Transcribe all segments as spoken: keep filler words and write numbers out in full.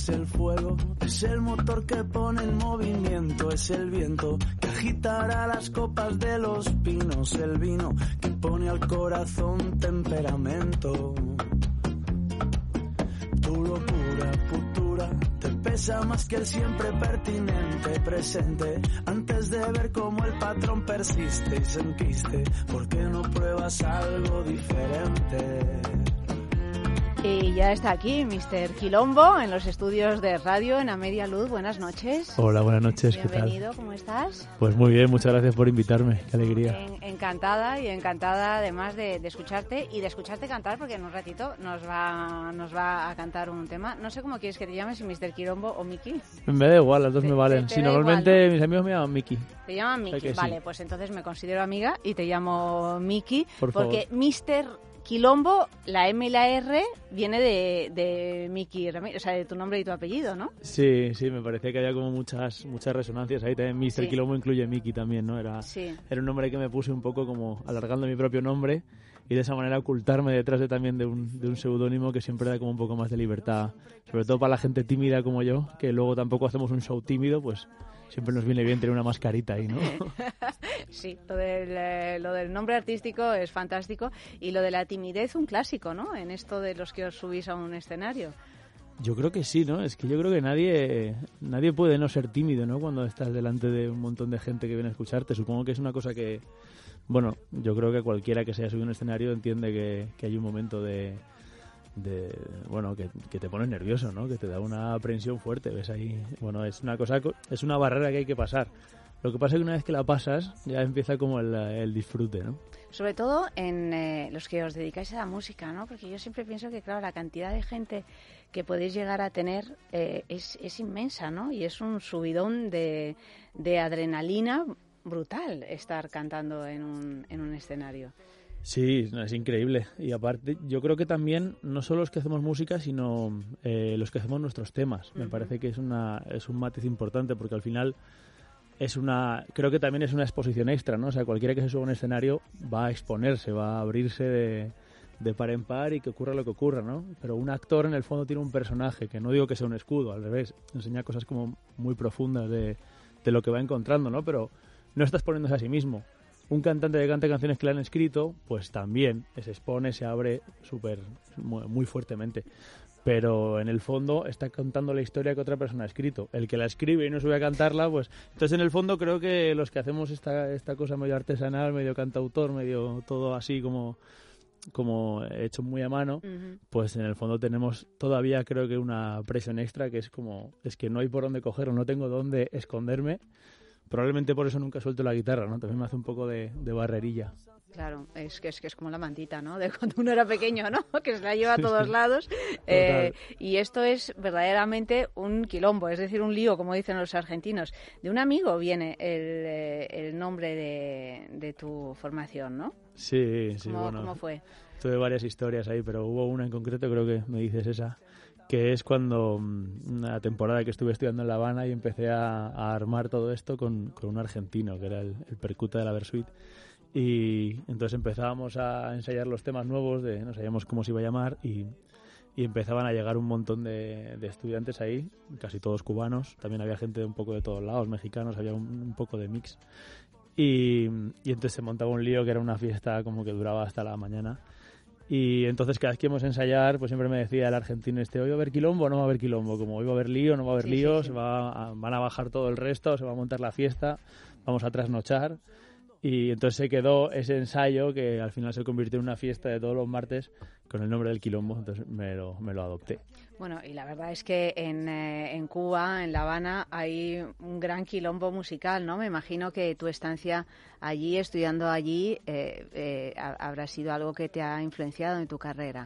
es el fuego, es el motor que pone en movimiento, es el viento que agitará las copas de los pinos, el vino que pone al corazón temperamento. Tu locura futura te pesa más que el siempre pertinente presente. Antes de ver cómo el patrón persiste y se enquiste, ¿por qué no pruebas algo diferente? Y ya está aquí mister Quilombo en los estudios de radio en A Media Luz. Buenas noches. Hola, buenas noches. ¿Qué tal? Bienvenido, ¿cómo estás? Pues muy bien, muchas gracias por invitarme. Qué alegría. En, encantada y encantada además de, de escucharte y de escucharte cantar, porque en un ratito nos va nos va a cantar un tema. No sé cómo quieres que te llames, si mister Quilombo o Miki. Me da igual, las dos te, me valen. te, te sí, da normalmente igual, ¿no? Mis amigos me llaman Miki. Te llaman Miki, vale, sí. Pues entonces me considero amiga y te llamo Miki, Por porque favor. mister Quilombo, la M y la R viene de, de Miki Ramírez, o sea, de tu nombre y tu apellido, ¿no? Sí, sí, me parecía que había como muchas muchas resonancias ahí. También mister Sí. Quilombo incluye Miki también, ¿no? Era, Sí. era un nombre que me puse un poco como alargando mi propio nombre y de esa manera ocultarme detrás de también de un, de un seudónimo que siempre da como un poco más de libertad. Sobre todo para la gente tímida como yo, que luego tampoco hacemos un show tímido, pues siempre nos viene bien tener una mascarita ahí, ¿no? Sí, lo del, eh, lo del nombre artístico es fantástico y lo de la timidez un clásico, ¿no? En esto de los que os subís a un escenario. Yo creo que sí, ¿no? Es que yo creo que nadie nadie puede no ser tímido, ¿no? Cuando estás delante de un montón de gente que viene a escucharte. Supongo que es una cosa que, bueno, yo creo que cualquiera que se haya subido a un escenario entiende que, que hay un momento de, de bueno, que, que te pones nervioso, ¿no? Que te da una aprensión fuerte, ves ahí. Bueno, es una cosa, es una barrera que hay que pasar. Lo que pasa es que una vez que la pasas, ya empieza como el, el disfrute, ¿no? Sobre todo en eh, los que os dedicáis a la música, ¿no? Porque yo siempre pienso que, claro, la cantidad de gente que podéis llegar a tener eh, es, es inmensa, ¿no? Y es un subidón de, de adrenalina brutal estar cantando en un, en un escenario. Sí, es increíble. Y aparte, yo creo que también, no solo los que hacemos música, sino eh, los que hacemos nuestros temas. Me uh-huh. parece que es, una, es un matiz importante, porque al final es una, creo que también es una exposición extra, ¿no? O sea, cualquiera que se suba a un escenario va a exponerse, va a abrirse de, de par en par y que ocurra lo que ocurra, ¿no? Pero un actor en el fondo tiene un personaje, que no digo que sea un escudo, al revés, enseña cosas como muy profundas de, de lo que va encontrando, ¿no? Pero no está exponiéndose a sí mismo. Un cantante que canta canciones que le han escrito, pues también se expone, se abre súper, muy, muy fuertemente. Pero en el fondo está contando la historia que otra persona ha escrito. El que la escribe y no sube a cantarla, pues... Entonces, en el fondo, creo que los que hacemos esta, esta cosa medio artesanal, medio cantautor, medio todo así como, como hecho muy a mano, uh-huh. pues en el fondo tenemos todavía, creo que, una presión extra que es como... Es que no hay por dónde cogerlo, no tengo dónde esconderme. Probablemente por eso nunca suelto la guitarra, ¿no? También me hace un poco de, de barrerilla. Claro, es que, es que es como la mantita, ¿no? De cuando uno era pequeño, ¿no? Que se la lleva a todos lados. Eh, y esto es verdaderamente un quilombo, es decir, un lío, como dicen los argentinos. De un amigo viene el, eh, el nombre de, de tu formación, ¿no? Sí, sí, ¿Cómo, bueno. ¿Cómo fue? Tuve varias historias ahí, pero hubo una en concreto, creo que me dices esa, que es cuando una temporada que estuve estudiando en La Habana y empecé a, a armar todo esto con, con un argentino, que era el, el percuta de la Versuit. Y entonces empezábamos a ensayar los temas nuevos, de, no sabíamos cómo se iba a llamar, y, y empezaban a llegar un montón de, de estudiantes ahí, casi todos cubanos, también había gente de un poco de todos lados, mexicanos, había un, un poco de mix. Y, y entonces se montaba un lío que era una fiesta como que duraba hasta la mañana. Y entonces cada vez que íbamos a ensayar, pues siempre me decía el argentino este, ¿hoy va a haber quilombo o no va a haber quilombo? Como hoy va a haber lío, no va a haber sí, lío, sí, sí. Se va a, van a bajar todo el resto, se va a montar la fiesta, vamos a trasnochar. Y entonces se quedó ese ensayo que al final se convirtió en una fiesta de todos los martes con el nombre del quilombo, entonces me lo, me lo adopté. Bueno, y la verdad es que en, eh, en Cuba, en La Habana, hay un gran quilombo musical, ¿no? Me imagino que tu estancia allí, estudiando allí, eh, eh, habrá sido algo que te ha influenciado en tu carrera.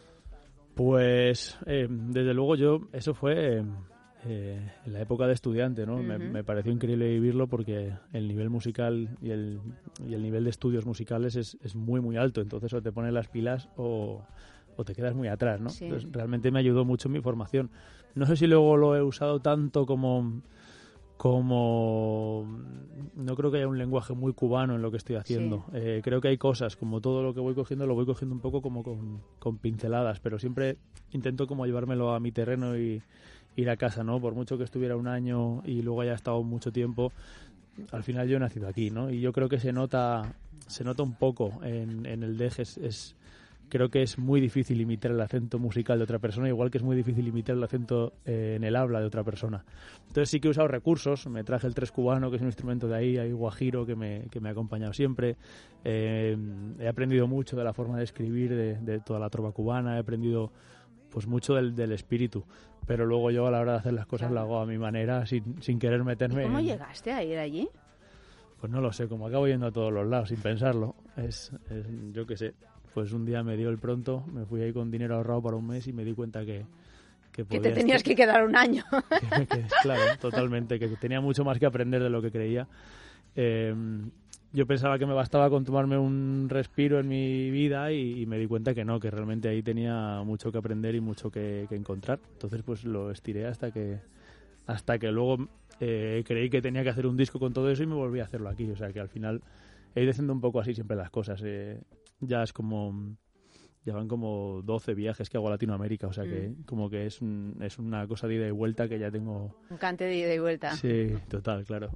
Pues, eh, desde luego yo, eso fue... Eh, Eh, en la época de estudiante, ¿no? Uh-huh. me, me pareció increíble vivirlo porque el nivel musical y el, y el nivel de estudios musicales es, es muy muy alto, entonces o te pones las pilas o, o te quedas muy atrás, ¿no? Sí. Entonces, realmente me ayudó mucho en mi formación. No sé si luego lo he usado tanto como como no creo que haya un lenguaje muy cubano en lo que estoy haciendo. Sí. Eh, creo que hay cosas, como todo lo que voy cogiendo, lo voy cogiendo un poco como con, con pinceladas, pero siempre intento como llevármelo a mi terreno y ir a casa, ¿no? Por mucho que estuviera un año y luego haya estado mucho tiempo, al final yo he nacido aquí, ¿no? Y yo creo que se nota se nota un poco en, en el deje. Es, es, creo que es muy difícil imitar el acento musical de otra persona, igual que es muy difícil imitar el acento eh, en el habla de otra persona. Entonces sí que he usado recursos, me traje el tres cubano, que es un instrumento de ahí, hay guajiro, que me, que me ha acompañado siempre. Eh, he aprendido mucho de la forma de escribir de, de toda la trova cubana, he aprendido pues mucho del, del espíritu, pero luego yo a la hora de hacer las cosas lo hago a mi manera, sin, sin querer meterme. ¿Y cómo en... llegaste a ir allí? Pues no lo sé, como acabo yendo a todos los lados sin pensarlo, es, es yo qué sé, pues un día me dio el pronto, me fui ahí con dinero ahorrado para un mes y me di cuenta que que, que te tenías que quedar un año. Que, que, claro, totalmente, que tenía mucho más que aprender de lo que creía. Eh, yo pensaba que me bastaba con tomarme un respiro en mi vida y, y me di cuenta que no, que realmente ahí tenía mucho que aprender y mucho que, que encontrar. Entonces pues lo estiré hasta que hasta que luego eh, creí que tenía que hacer un disco con todo eso y me volví a hacerlo aquí. O sea que al final he ido haciendo un poco así siempre las cosas. Eh, ya es como... Ya van como doce viajes que hago a Latinoamérica, o sea que mm. como que es, un, es una cosa de ida y vuelta que ya tengo... Un cante de ida y vuelta. Sí, total, claro.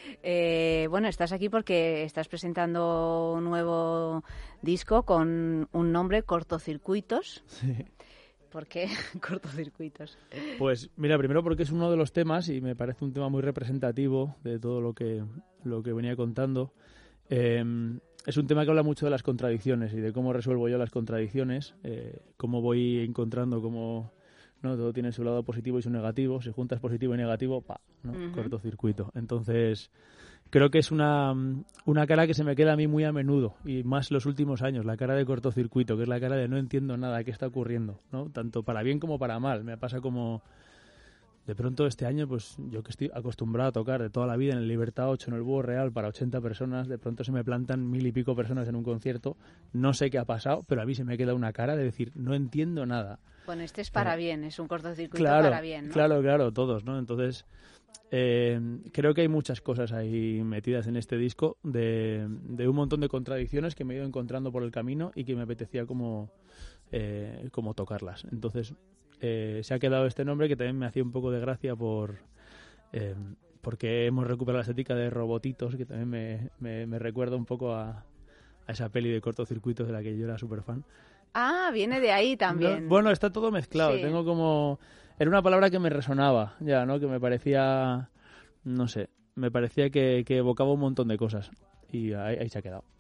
Eh, bueno, estás aquí porque estás presentando un nuevo disco con un nombre, Cortocircuitos. Sí. ¿Por qué Cortocircuitos? Pues mira, primero porque es uno de los temas y me parece un tema muy representativo de todo lo que, lo que venía contando. Eh, es un tema que habla mucho de las contradicciones y de cómo resuelvo yo las contradicciones, eh, cómo voy encontrando cómo, ¿no? Todo tiene su lado positivo y su negativo. Si juntas positivo y negativo, pa, ¿no? Uh-huh. Cortocircuito. Entonces, creo que es una, una cara que se me queda a mí muy a menudo y más los últimos años, la cara de cortocircuito, que es la cara de no entiendo nada, qué está ocurriendo, ¿no? Tanto para bien como para mal. Me pasa como... De pronto este año, pues yo que estoy acostumbrado a tocar de toda la vida en el Libertad ocho, en el Búho Real, para ochenta personas, de pronto se me plantan mil y pico personas en un concierto, no sé qué ha pasado, pero a mí se me queda una cara de decir, no entiendo nada. Bueno, este es para bien, es un cortocircuito claro, para bien, ¿no? Claro, claro, todos, ¿no? Entonces, eh, creo que hay muchas cosas ahí metidas en este disco, de, de un montón de contradicciones que me he ido encontrando por el camino y que me apetecía como, eh, como tocarlas. Entonces... Eh, se ha quedado este nombre que también me hacía un poco de gracia por eh, porque hemos recuperado la estética de Robotitos, que también me, me, me recuerda un poco a, a esa peli de cortocircuitos de la que yo era súper fan. Ah, viene de ahí también. No, bueno, está todo mezclado. Sí. Tengo como... Era una palabra que me resonaba, ya, ¿no? Que me parecía... No sé, me parecía que, que evocaba un montón de cosas. Y ahí, ahí se ha quedado.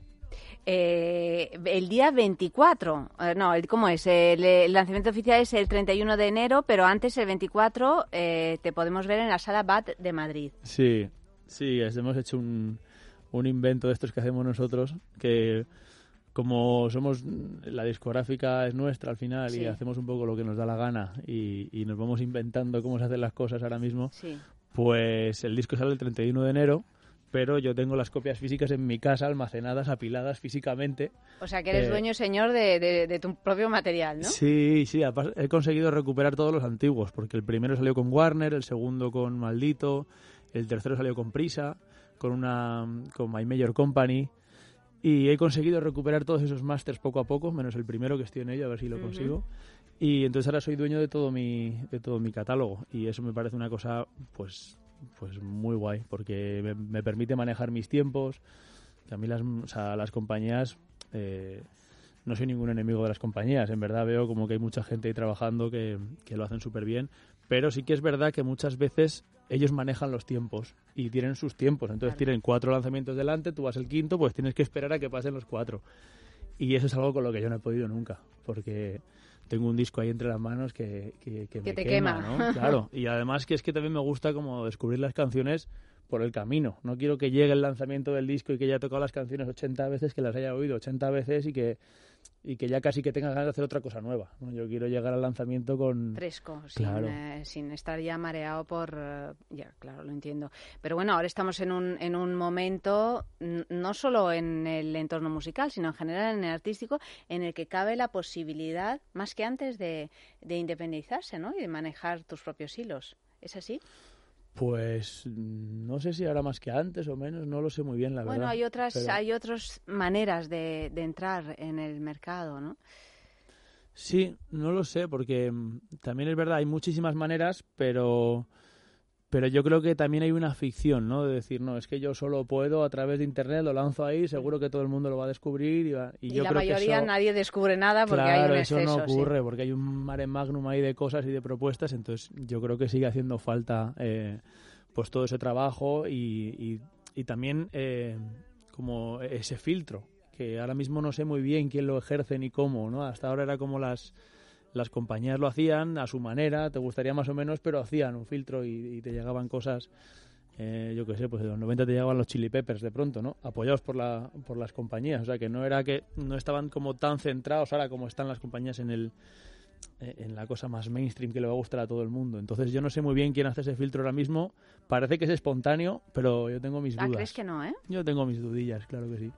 Eh, el día veinticuatro, eh, no, ¿cómo es? El, el lanzamiento oficial es el treinta y uno de enero, pero antes, el veinticuatro, eh, te podemos ver en la Sala B A T de Madrid. Sí, sí, es, hemos hecho un, un invento de estos que hacemos nosotros, que como somos, la discográfica es nuestra al final, sí, y hacemos un poco lo que nos da la gana y, y nos vamos inventando cómo se hacen las cosas ahora mismo, sí. Pues el disco sale el treinta y uno de enero, pero yo tengo las copias físicas en mi casa, almacenadas, apiladas físicamente. O sea, que eres eh, dueño, señor, de, de, de tu propio material, ¿no? Sí, sí, he conseguido recuperar todos los antiguos, porque el primero salió con Warner, el segundo con Maldito, el tercero salió con Prisa, con una con My Major Company, y he conseguido recuperar todos esos masters poco a poco, menos el primero, que estoy en ello, a ver si lo uh-huh. consigo. Y entonces ahora soy dueño de todo mi de todo mi catálogo, y eso me parece una cosa, pues... pues muy guay, porque me, me permite manejar mis tiempos, que a mí las, o sea, las compañías, eh, no soy ningún enemigo de las compañías, en verdad veo como que hay mucha gente ahí trabajando que, que lo hacen súper bien, pero sí que es verdad que muchas veces ellos manejan los tiempos y tienen sus tiempos, entonces claro. Tienen cuatro lanzamientos delante, tú vas el quinto, pues tienes que esperar a que pasen los cuatro, y eso es algo con lo que yo no he podido nunca, porque... tengo un disco ahí entre las manos que, que, que, que me te quema, quema, ¿no? Claro, y además que es que también me gusta como descubrir las canciones por el camino. No quiero que llegue el lanzamiento del disco y que ya haya tocado las canciones ochenta veces, que las haya oído ochenta veces y que y que ya casi que tenga ganas de hacer otra cosa nueva, ¿no? Yo quiero llegar al lanzamiento con... fresco, claro. sin, eh, sin estar ya mareado por... Uh, ya, claro, lo entiendo. Pero bueno, ahora estamos en un, en un momento, n- no solo en el entorno musical, sino en general en el artístico, en el que cabe la posibilidad, más que antes, de, de independizarse, ¿no? Y de manejar tus propios hilos. ¿Es así? Pues no sé si ahora más que antes o menos, no lo sé muy bien, la bueno, verdad. Bueno, hay otras pero... hay otras maneras de, de entrar en el mercado, ¿no? Sí, no lo sé, porque también es verdad, hay muchísimas maneras, pero pero yo creo que también hay una ficción, ¿no? De decir, no, es que yo solo puedo a través de internet, lo lanzo ahí, seguro que todo el mundo lo va a descubrir. Y, va, y, y yo la creo mayoría que eso, nadie descubre nada porque claro, hay un exceso. eso no ocurre, sí. porque hay un mare magnum ahí de cosas y de propuestas, entonces yo creo que sigue haciendo falta eh, pues todo ese trabajo y, y, y también eh, como ese filtro, que ahora mismo no sé muy bien quién lo ejerce ni cómo, ¿no? Hasta ahora era como las... Las compañías lo hacían a su manera, te gustaría más o menos, pero hacían un filtro y, y te llegaban cosas, eh, yo qué sé, pues de los noventa te llegaban los Chili Peppers de pronto, ¿no? Apoyados por la por las compañías, o sea que no era que no estaban como tan centrados ahora como están las compañías en el eh, en la cosa más mainstream que le va a gustar a todo el mundo. Entonces yo no sé muy bien quién hace ese filtro ahora mismo, parece que es espontáneo, pero yo tengo mis dudas. Ah, ¿crees que no, eh? Yo tengo mis dudillas, claro que sí.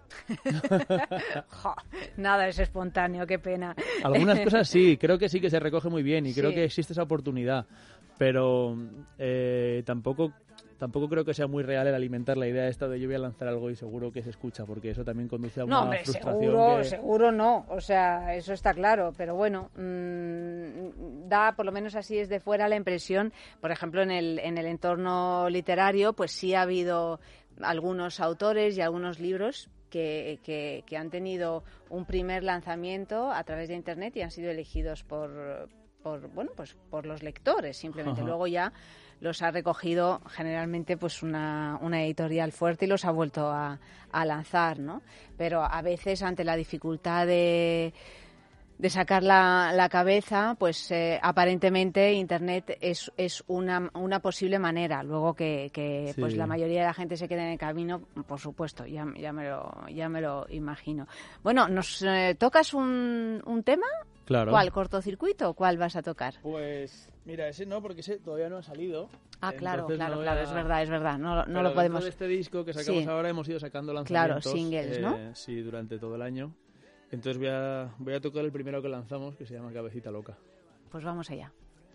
Jo, nada es espontáneo, qué pena. Algunas cosas sí, creo que sí que se recoge muy bien y sí. creo que existe esa oportunidad, pero eh, tampoco tampoco creo que sea muy real el alimentar la idea esta de yo voy a lanzar algo y seguro que se escucha, porque eso también conduce a una no, hombre, frustración. Seguro, que... seguro no, o sea, eso está claro, pero bueno, mmm, da, por lo menos así desde fuera, la impresión, por ejemplo, en el, en el entorno literario, pues sí ha habido algunos autores y algunos libros Que, que, que han tenido un primer lanzamiento a través de internet y han sido elegidos por, por bueno, pues por los lectores simplemente. Ajá. Luego ya los ha recogido generalmente pues una, una editorial fuerte y los ha vuelto a, a lanzar, ¿no? Pero a veces ante la dificultad de de sacar la, la cabeza, pues eh, aparentemente Internet es, es una, una posible manera. Luego que, que sí. pues la mayoría de la gente se quede en el camino, por supuesto, ya, ya, me, lo, ya me lo imagino. Bueno, ¿nos eh, tocas un, un tema? Claro. ¿Cuál? ¿Cortocircuito? ¿Cuál vas a tocar? Pues mira, ese no, porque ese todavía no ha salido. Ah, claro, claro, no claro, a... es verdad, es verdad. No, no Pero lo podemos... de este disco que sacamos sí. ahora hemos ido sacando lanzamientos. Claro, singles, ¿no? Eh, sí, durante todo el año. Entonces voy a, voy a tocar el primero que lanzamos, que se llama Cabecita Loca. Pues vamos allá.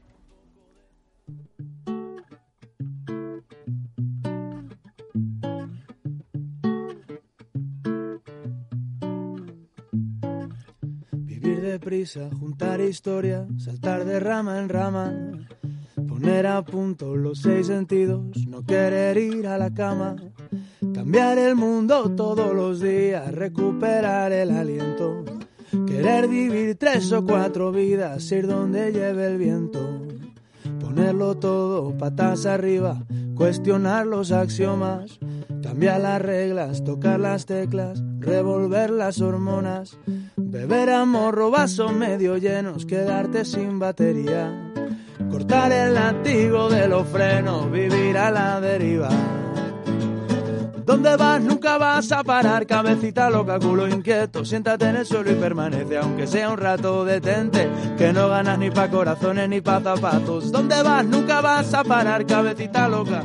Vivir deprisa, juntar historias, saltar de rama en rama, poner a punto los seis sentidos, no querer ir a la cama. Cambiar el mundo todos los días, recuperar el aliento, querer vivir tres o cuatro vidas, ir donde lleve el viento, ponerlo todo patas arriba, cuestionar los axiomas, cambiar las reglas, tocar las teclas, revolver las hormonas, beber a morro, vasos medio llenos, quedarte sin batería, cortar el látigo de los frenos, vivir a la deriva. ¿Dónde vas? Nunca vas a parar, cabecita loca, culo inquieto, siéntate en el suelo y permanece, aunque sea un rato, detente, que no ganas ni pa' corazones ni pa' zapatos. ¿Dónde vas? Nunca vas a parar, cabecita loca,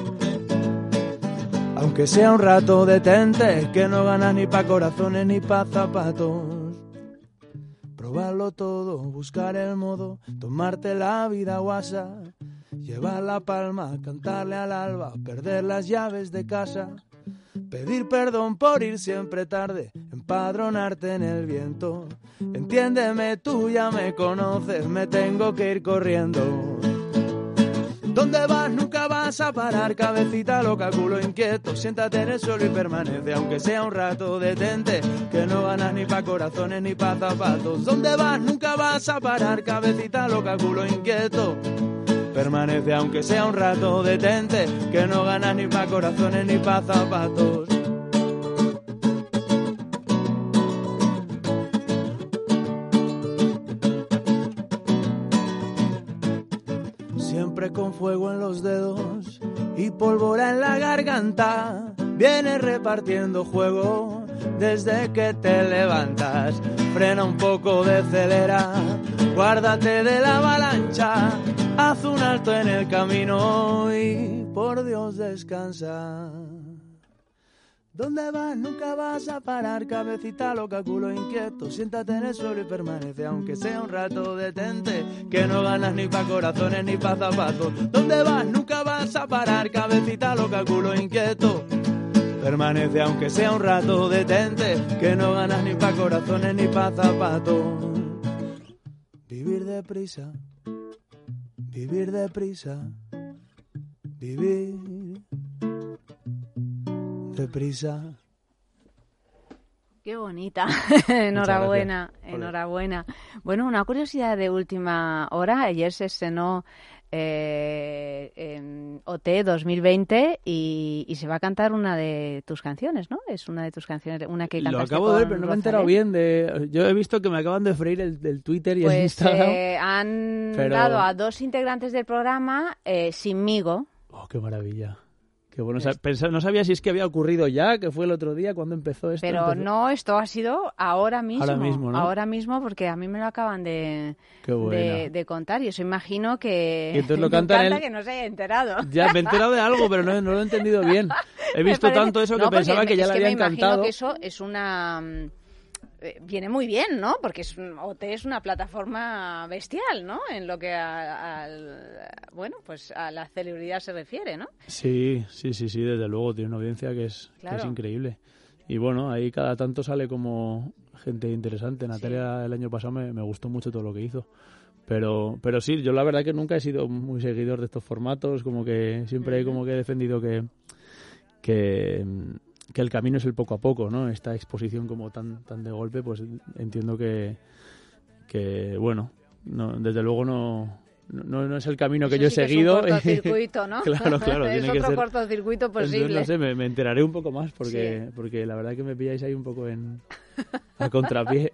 aunque sea un rato, detente, que no ganas ni pa' corazones ni pa' zapatos. Probarlo todo, buscar el modo, tomarte la vida guasa, llevar la palma, cantarle al alba, perder las llaves de casa, pedir perdón por ir siempre tarde, empadronarte en el viento. Entiéndeme, tú ya me conoces, me tengo que ir corriendo. ¿Dónde vas? Nunca vas a parar, cabecita loca, culo inquieto, siéntate en el suelo y permanece, aunque sea un rato, detente, que no ganas ni pa' corazones ni pa' zapatos. ¿Dónde vas? Nunca vas a parar, cabecita loca, culo inquieto, permanece, aunque sea un rato, detente, que no ganas ni pa' corazones ni pa' zapatos. Siempre con fuego en los dedos y pólvora en la garganta, vienes repartiendo juego desde que te levantas. Frena un poco, decelera, guárdate de la avalancha, haz un alto en el camino y por Dios descansa. ¿Dónde vas? Nunca vas a parar, cabecita loca, culo inquieto, siéntate en el suelo y permanece, aunque sea un rato, detente, que no ganas ni pa' corazones ni pa' zapatos. ¿Dónde vas? Nunca vas a parar, cabecita loca, culo inquieto, permanece, aunque sea un rato, detente, que no ganas ni pa' corazones ni pa' zapatos. vivir deprisa, vivir deprisa, vivir deprisa. Qué bonita. Enhorabuena, enhorabuena. Bueno, una curiosidad de última hora. Ayer se estrenó eh, en O T dos mil veinte y, y se va a cantar una de tus canciones, ¿no? Es una de tus canciones, una que cantaste. Lo acabo de ver, pero no me he enterado bien. De, yo he visto que me acaban de freír el, el Twitter y pues, el Instagram. Eh, han pero... dado a dos integrantes del programa eh, sinmigo. Oh, qué maravilla. Que bueno, pensaba, no sabía si es que había ocurrido ya, que fue el otro día cuando empezó esto. Pero empezó... no, esto ha sido ahora mismo. Ahora mismo, ¿no? Ahora mismo, porque a mí me lo acaban de, de, de contar y eso imagino que... Y entonces lo cantan me encanta el... que no se haya enterado. Ya, me he enterado de algo, pero no, no lo he entendido bien. He visto parece... tanto eso que no, pensaba que ya le habían me imagino cantado. Que eso es una... Eh, viene muy bien, ¿no? Porque es, O T es una plataforma bestial, ¿no? En lo que a, a, bueno, pues a la celebridad se refiere, ¿no? Sí, sí, sí, sí, desde luego tiene una audiencia que es, claro. que es increíble. Y bueno, ahí cada tanto sale como gente interesante. Natalia sí. el año pasado me, me gustó mucho todo lo que hizo. Pero, pero sí, yo la verdad que nunca he sido muy seguidor de estos formatos, como que siempre uh-huh. como que he defendido que que que el camino es el poco a poco, ¿no? Esta exposición como tan tan de golpe, pues entiendo que, que bueno, no, desde luego no, no, no es el camino que Eso yo he sí seguido. Que es un cortocircuito, ¿no? claro, claro. Es tiene otro que ser... cortocircuito posible. Entonces, no sé, me, me enteraré un poco más porque, sí. porque la verdad que me pilláis ahí un poco en a contrapié.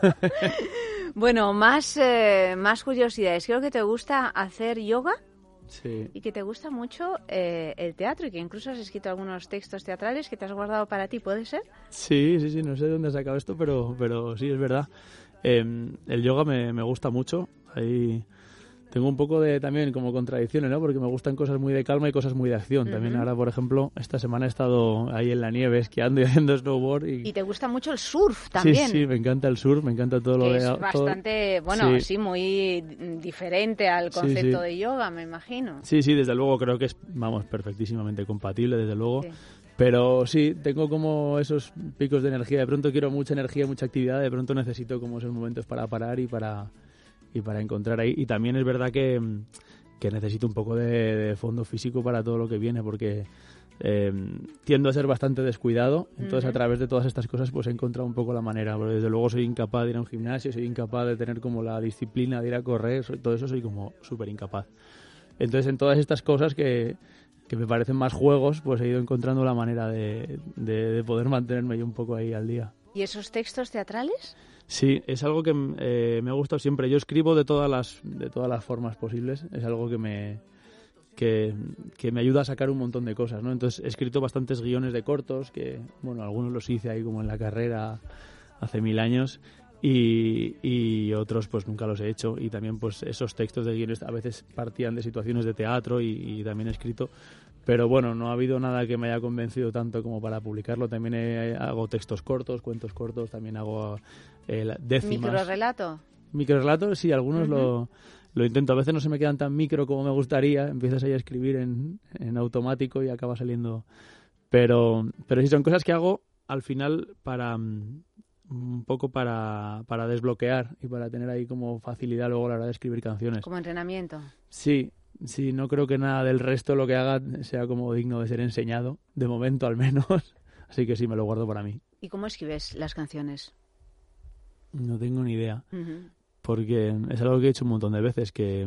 Bueno, más, eh, más curiosidades. Creo que te gusta hacer yoga. Sí. Y que te gusta mucho eh, el teatro y que incluso has escrito algunos textos teatrales que te has guardado para ti, ¿puede ser? Sí, sí, sí, no sé de dónde has sacado esto, pero, pero sí, es verdad. Eh, el yoga me, me gusta mucho. Ahí tengo un poco de también como contradicciones, ¿no? Porque me gustan cosas muy de calma y cosas muy de acción. Uh-huh. También ahora, por ejemplo, esta semana he estado ahí en la nieve esquiando y haciendo snowboard. Y, y te gusta mucho el surf también. Sí, sí, me encanta el surf, me encanta todo que lo de... Es todo... bastante, bueno, sí. sí, muy diferente al concepto sí, sí. de yoga, me imagino. Sí, sí, desde luego creo que es, vamos, perfectísimamente compatible, desde luego. Sí. Pero sí, tengo como esos picos de energía. De pronto quiero mucha energía, mucha actividad. De pronto necesito como esos momentos para parar y para... y para encontrar ahí. Y también es verdad que, que necesito un poco de, de fondo físico para todo lo que viene, porque eh, tiendo a ser bastante descuidado. Entonces, uh-huh. a través de todas estas cosas, pues he encontrado un poco la manera. Porque desde luego soy incapaz de ir a un gimnasio, soy incapaz de tener como la disciplina de ir a correr, soy, todo eso soy como súper incapaz. Entonces, en todas estas cosas que, que me parecen más juegos, pues he ido encontrando la manera de, de, de poder mantenerme yo un poco ahí al día. ¿Y esos textos teatrales? Sí, es algo que eh, me ha gustado siempre. Yo escribo de todas las de todas las formas posibles. Es algo que me que, que me ayuda a sacar un montón de cosas, ¿no? Entonces he escrito bastantes guiones de cortos que, bueno, algunos los hice ahí como en la carrera hace mil años y, y otros pues nunca los he hecho. Y también pues esos textos de guiones a veces partían de situaciones de teatro y, y también he escrito. Pero bueno, no ha habido nada que me haya convencido tanto como para publicarlo. También he, hago textos cortos, cuentos cortos, también hago eh, décimas. ¿Microrrelato? Microrrelatos, sí, algunos uh-huh. lo, lo intento. A veces no se me quedan tan micro como me gustaría. Empiezas ahí a escribir en, en automático y acaba saliendo. Pero, pero sí, son cosas que hago al final para un poco para, para desbloquear y para tener ahí como facilidad luego a la hora de escribir canciones. ¿Como entrenamiento? Sí. Sí, no creo que nada del resto lo que haga sea como digno de ser enseñado, de momento al menos. Así que sí, me lo guardo para mí. ¿Y cómo escribes las canciones? No tengo ni idea. Uh-huh. Porque es algo que he hecho un montón de veces, que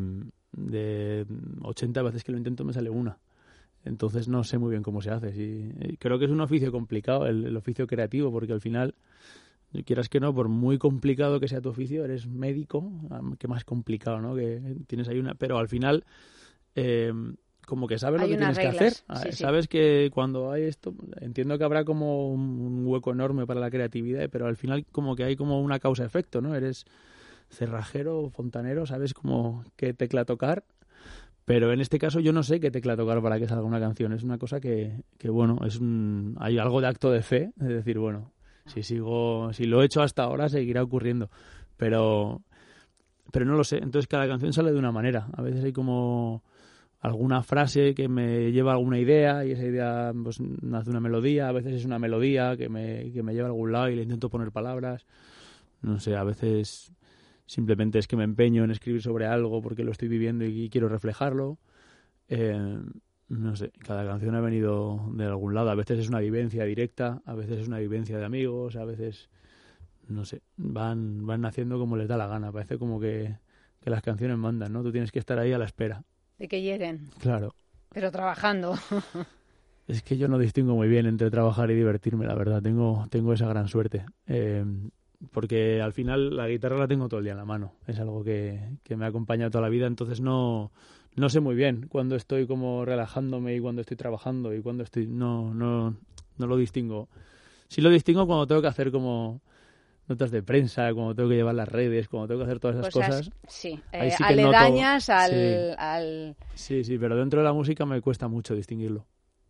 de ochenta veces que lo intento me sale una. Entonces no sé muy bien cómo se hace. Sí, creo que es un oficio complicado, el, el oficio creativo, porque al final, quieras que no, por muy complicado que sea tu oficio, eres médico, qué más complicado, ¿no? Que tienes ahí una... Pero al final... Eh, como que sabes hay lo que tienes reglas. que hacer. Sí, sí. Sabes que cuando hay esto, entiendo que habrá como un hueco enorme para la creatividad, pero al final como que hay como una causa-efecto, ¿no? Eres cerrajero, fontanero, sabes como qué tecla tocar, pero en este caso yo no sé qué tecla tocar para que salga una canción. Es una cosa que, que bueno, es un, hay algo de acto de fe, es decir, bueno, si sigo, si lo he hecho hasta ahora seguirá ocurriendo, pero, pero no lo sé. Entonces cada canción sale de una manera. A veces hay como alguna frase que me lleva a alguna idea y esa idea pues nace una melodía, a veces es una melodía que me, que me lleva a algún lado y le intento poner palabras, no sé, a veces simplemente es que me empeño en escribir sobre algo porque lo estoy viviendo y quiero reflejarlo. Eh, no sé, cada canción ha venido de algún lado. A veces es una vivencia directa, a veces es una vivencia de amigos, a veces, no sé, van, van naciendo como les da la gana. Parece como que, que las canciones mandan, ¿no? Tú tienes que estar ahí a la espera. De que lleguen. Claro. Pero trabajando. Es que yo no distingo muy bien entre trabajar y divertirme, la verdad. Tengo, tengo esa gran suerte. Eh, porque al final la guitarra la tengo todo el día en la mano. Es algo que, que me ha acompañado toda la vida, entonces no... No sé muy bien cuándo estoy como relajándome y cuándo estoy trabajando y cuándo estoy... No, no, no lo distingo. Sí lo distingo cuando tengo que hacer como notas de prensa, cuando tengo que llevar las redes, cuando tengo que hacer todas esas cosas. cosas sí, eh, sí que aledañas noto, al, sí. al... Sí, sí, pero dentro de la música me cuesta mucho distinguirlo.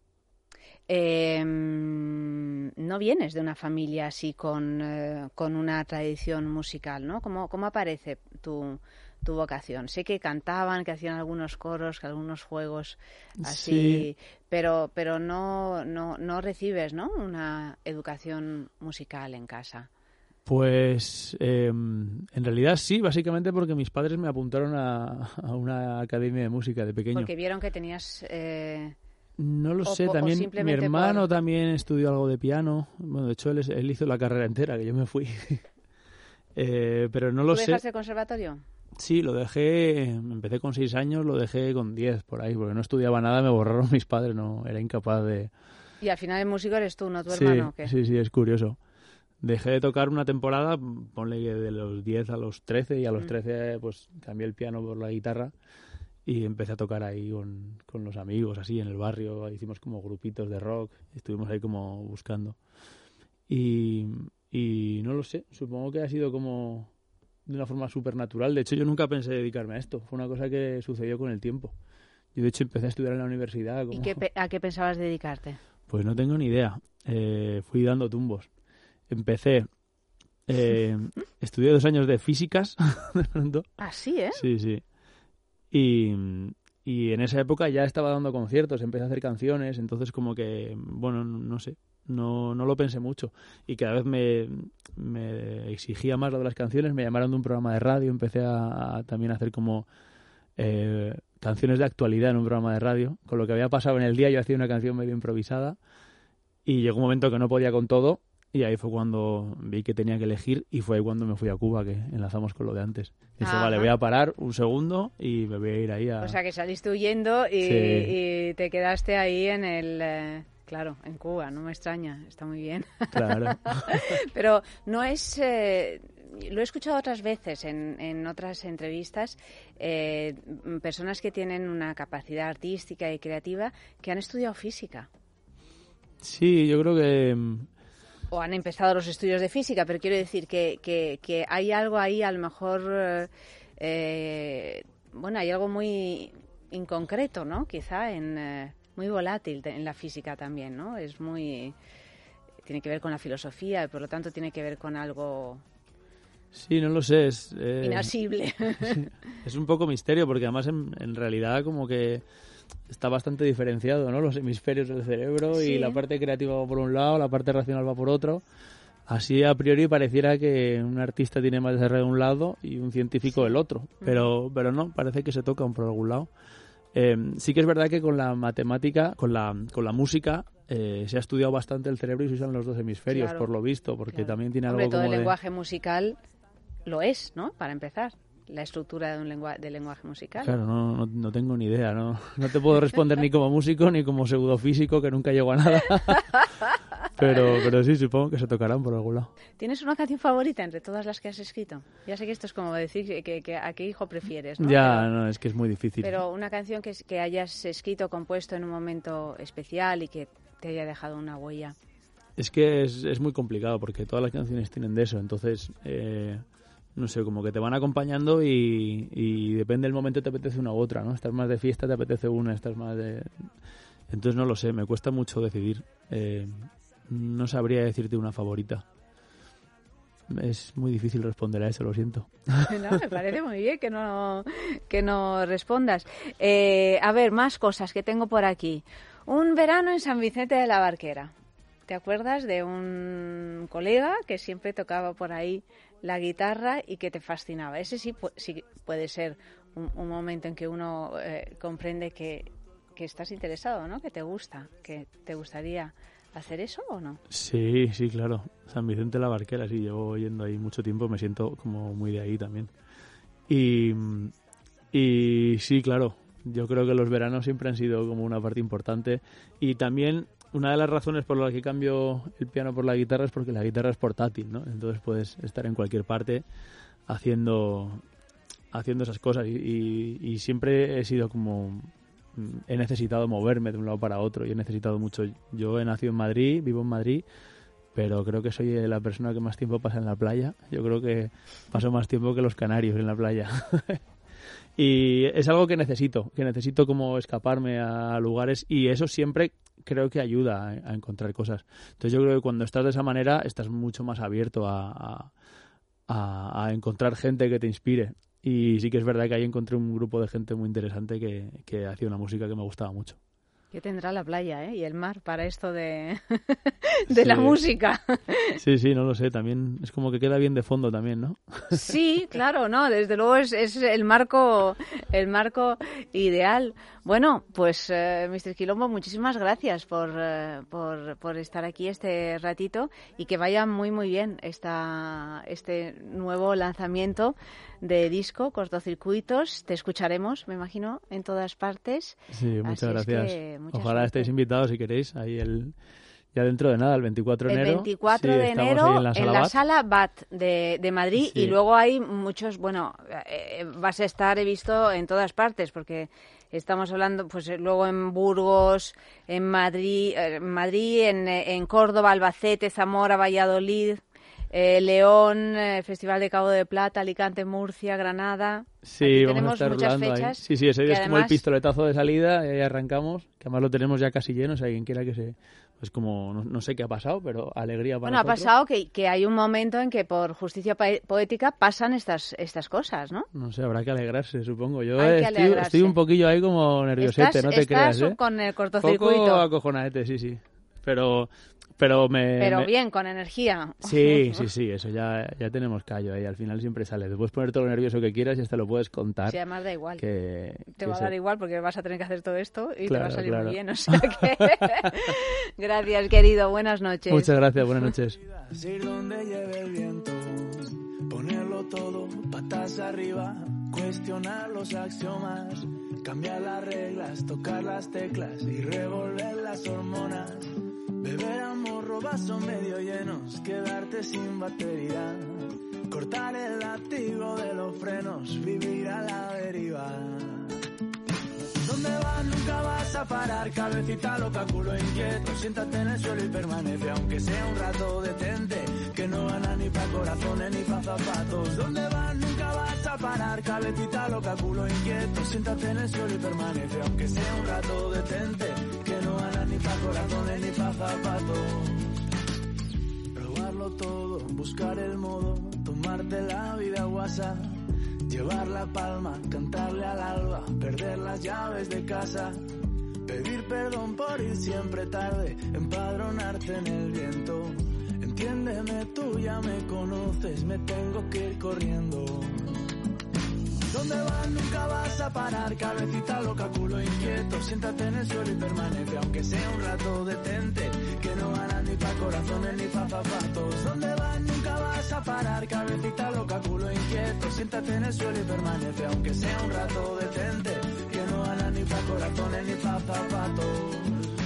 Eh, no vienes de una familia así con, eh, con una tradición musical, ¿no? ¿Cómo, cómo aparece tu... tu vocación? Sé que cantaban, que hacían algunos coros, que algunos juegos así, sí. pero pero no, no no recibes, ¿no?, una educación musical en casa. Pues eh, en realidad sí, básicamente porque mis padres me apuntaron a, a una academia de música de pequeño. Porque vieron que tenías... Eh... No lo sé, o, también o mi hermano por... también estudió algo de piano. Bueno, de hecho él, él hizo la carrera entera, que yo me fui. eh, pero no lo ¿Tú sé. dejaste el conservatorio? Sí, lo dejé, empecé con seis años, lo dejé con diez por ahí, porque no estudiaba nada, me borraron mis padres, no era incapaz de... Y al final el músico eres tú, ¿no tu sí, hermano? ¿O qué? Sí, sí, es curioso. Dejé de tocar una temporada, ponle que de los diez a los trece, y a los trece pues cambié el piano por la guitarra y empecé a tocar ahí con, con los amigos, así en el barrio, hicimos como grupitos de rock, estuvimos ahí como buscando. Y, y no lo sé, supongo que ha sido como... de una forma súper natural. De hecho, yo nunca pensé dedicarme a esto. Fue una cosa que sucedió con el tiempo. Yo, de hecho, empecé a estudiar en la universidad. Como... ¿Y qué, a qué pensabas dedicarte? Pues no tengo ni idea. Eh, fui dando tumbos. Empecé... Eh, estudié dos años de físicas. De pronto. ¿Ah, sí, eh? Sí, sí. Y, y en esa época ya estaba dando conciertos. Empecé a hacer canciones. Entonces, como que... Bueno, no sé. No, no lo pensé mucho y cada vez me, me exigía más lo de las canciones. Me llamaron de un programa de radio, empecé a, a también a hacer como eh, canciones de actualidad en un programa de radio. Con lo que había pasado en el día yo hacía una canción medio improvisada y llegó un momento que no podía con todo y ahí fue cuando vi que tenía que elegir y fue cuando me fui a Cuba, que enlazamos con lo de antes. Dije, Ajá. vale, voy a parar un segundo y me voy a ir ahí a... O sea que saliste huyendo y, sí. y te quedaste ahí en el... Eh... Claro, en Cuba, no me extraña, está muy bien. Claro. Pero no es... Eh, lo he escuchado otras veces en, en otras entrevistas, eh, personas que tienen una capacidad artística y creativa que han estudiado física. Sí, yo creo que... O han empezado los estudios de física, pero quiero decir que, que, que hay algo ahí, a lo mejor... Eh, bueno, hay algo muy inconcreto, ¿no? Quizá en... Eh, muy volátil en la física también, ¿no? Es muy... tiene que ver con la filosofía y por lo tanto tiene que ver con algo... Sí, no lo sé, es... Eh, inasible. Sí, es un poco misterio porque además en, en realidad como que está bastante diferenciado, ¿no? Los hemisferios del cerebro sí. Y la parte creativa va por un lado, la parte racional va por otro. Así a priori pareciera que un artista tiene más desarrollo de un lado y un científico sí. del otro, pero, pero no, parece que se tocan por algún lado. Eh, sí que es verdad que con la matemática, con la, con la música, eh, se ha estudiado bastante el cerebro y se usan los dos hemisferios, claro, por lo visto, porque claro. también tiene Hombre, algo todo como el de... lenguaje musical lo es, ¿no? Para empezar, la estructura de un lengua... de lenguaje musical. Claro, no, no, no tengo ni idea, ¿no? No te puedo responder ni como músico ni como pseudofísico, que nunca llego a nada. Pero, pero sí, supongo que se tocarán por algún lado. ¿Tienes una canción favorita entre todas las que has escrito? Ya sé que esto es como decir que, que, que a qué hijo prefieres, ¿no? Ya, pero, no, es que es muy difícil. Pero una canción que, que hayas escrito, compuesto en un momento especial y que te haya dejado una huella. Es que es, es muy complicado porque todas las canciones tienen de eso, entonces... Eh, no sé, como que te van acompañando y, y depende del momento te apetece una u otra, ¿no? Estás más de fiesta, te apetece una, estás más de... Entonces no lo sé, me cuesta mucho decidir. Eh, no sabría decirte una favorita. Es muy difícil responder a eso, lo siento. No, me parece muy bien que no, que no respondas. Eh, a ver, más cosas que tengo por aquí. Un verano en San Vicente de la Barquera. ¿Te acuerdas de un colega que siempre tocaba por ahí la guitarra y que te fascinaba. Ese sí, pu- sí puede ser un, un momento en que uno eh, comprende que, que estás interesado, ¿no? Que te gusta, que te gustaría hacer eso o no. Sí, sí, claro. San Vicente la Barquera, sí, llevo yendo ahí mucho tiempo, me siento como muy de ahí también. Y, y sí, claro, yo creo que los veranos siempre han sido como una parte importante. Y también una de las razones por las que cambio el piano por la guitarra es porque la guitarra es portátil, ¿no? Entonces puedes estar en cualquier parte haciendo, haciendo esas cosas. Y, y, y siempre he sido como... he necesitado moverme de un lado para otro y he necesitado mucho. Yo he nacido en Madrid, vivo en Madrid, pero creo que soy la persona que más tiempo pasa en la playa. Yo creo que paso más tiempo que los canarios en la playa. Y es algo que necesito, que necesito como escaparme a lugares, y eso siempre creo que ayuda a, a encontrar cosas. Entonces yo creo que cuando estás de esa manera estás mucho más abierto a, a, a, a encontrar gente que te inspire. Y sí que es verdad que ahí encontré un grupo de gente muy interesante que, que hacía una música que me gustaba mucho. ¿Qué tendrá la playa eh? y el mar para esto de, de Sí. la música? Sí, sí, no lo sé. También es como que queda bien de fondo también, ¿no? Sí, claro, no, desde luego es, es el marco, el marco ideal. Bueno, pues eh, mister Quilombo, muchísimas gracias por, eh, por, por estar aquí este ratito y que vaya muy muy bien esta, este nuevo lanzamiento de disco, Cortocircuitos. Te escucharemos, me imagino, en todas partes. Sí, muchas Así es gracias. que mucha Ojalá suerte. estéis invitados si queréis. Ahí el ya dentro de nada, el veinticuatro de El enero. veinticuatro Sí, de estamos enero ahí en la, en la sala, sala Bat. Bat de, de Madrid Sí. y luego hay muchos, bueno, eh, vas a estar, he visto, en todas partes porque estamos hablando, pues eh, luego en Burgos, en Madrid, eh, Madrid en, eh, en Córdoba, Albacete, Zamora, Valladolid, eh, León, eh, Festival de Cabo de Plata, Alicante, Murcia, Granada. Sí, Aquí vamos a tenemos estar muchas rulando ahí. fechas. Sí, sí, ese día que es como el además- pistoletazo de salida y ahí arrancamos, que además lo tenemos ya casi lleno, o sea, quien quiera que se... Pues como, no, no sé qué ha pasado, pero alegría para Bueno, ha nosotros. pasado que, que hay un momento en que por justicia pa- poética pasan estas, estas cosas, ¿no? No sé, habrá que alegrarse, supongo. Yo Hay que estoy, alegrarse. estoy un poquillo ahí como nerviosete, Estás, no te estás creas, ¿eh? con el Poco cortocircuito. acojonadete, sí, sí. Pero, pero me... Pero me- bien, con energía. Sí, sí, sí, eso ya, ya tenemos callo ahí, al final siempre sale. Te puedes poner todo lo nervioso que quieras y hasta lo puedes contar. Sí, además da igual. Que, Te que va a eso- dar igual porque vas a tener que hacer todo esto y te Claro, va a salir claro. muy bien. O sea que... Gracias, querido. Buenas noches. Muchas gracias, buenas noches. Ir donde lleve el viento, ponerlo todo patas arriba, cuestionar los axiomas, cambiar las reglas, tocar las teclas y revolver las hormonas, beber a morro vasos medio llenos, quedarte sin batería, cortar el látigo de los frenos, vivir a la deriva. ¿Dónde vas? Nunca vas a parar, cabecita loca, culo inquieto. Siéntate en el suelo y permanece, aunque sea un rato, detente, que no gana ni pa' corazones ni pa' zapatos. ¿Dónde vas? Nunca vas a parar, cabecita loca, culo inquieto. Siéntate en el suelo y permanece, aunque sea un rato, detente, que no gana ni pa' corazones ni pa' zapatos. Probarlo todo, buscar el modo, tomarte la vida a WhatsApp. Llevar la palma, cantarle al alba, perder las llaves de casa, pedir perdón por ir siempre tarde, empadronarte en el viento. Entiéndeme, tú ya me conoces, me tengo que ir corriendo. ¿Dónde vas? Nunca vas a parar, cabecita loca, culo inquieto. Siéntate en el suelo y permanece, aunque sea un rato, detente, que no gana ni pa' corazones ni pa' zapatos. ¿Dónde vas? Nunca vas a parar, cabecita loca, culo inquieto. Siéntate en el suelo y permanece, aunque sea un rato, detente, que no gana ni pa' corazones ni pa' zapatos.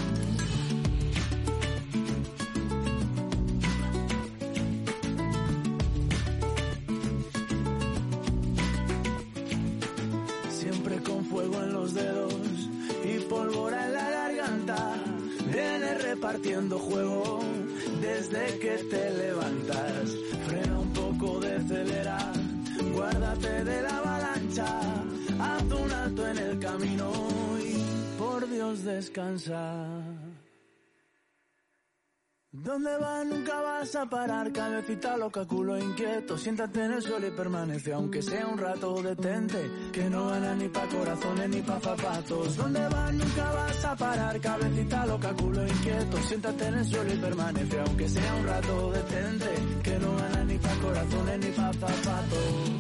Siempre con fuego en los dedos y pólvora en la garganta. Vienes repartiendo juego desde que te levantas. Frena un poco de acelerar, guárdate de la avalancha. Haz un alto en el camino y por Dios descansa. ¿Dónde vas? Nunca vas a parar, cabecita loca, culo inquieto. Siéntate en el suelo y permanece, aunque sea un rato, detente. Que no gana ni pa' corazones ni pa' zapatos. ¿Dónde vas? Nunca vas a parar, cabecita loca, culo inquieto. Siéntate en el suelo y permanece, aunque sea un rato, detente. Que no gana ni pa' corazones ni pa' zapatos.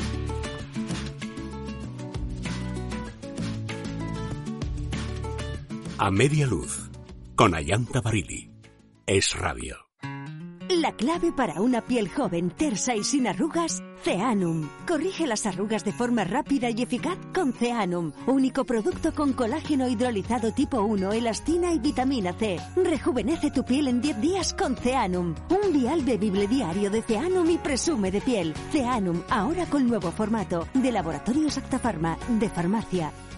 A media luz, con Ayanta Barili. Es radio. La clave para una piel joven, tersa y sin arrugas, Ceanum. Corrige las arrugas de forma rápida y eficaz con Ceanum. Único producto con colágeno hidrolizado tipo uno, elastina y vitamina C. Rejuvenece tu piel en diez días con Ceanum. Un vial bebible diario de Ceanum y presume de piel. Ceanum, ahora con nuevo formato. De Laboratorios Acta Pharma, de farmacia.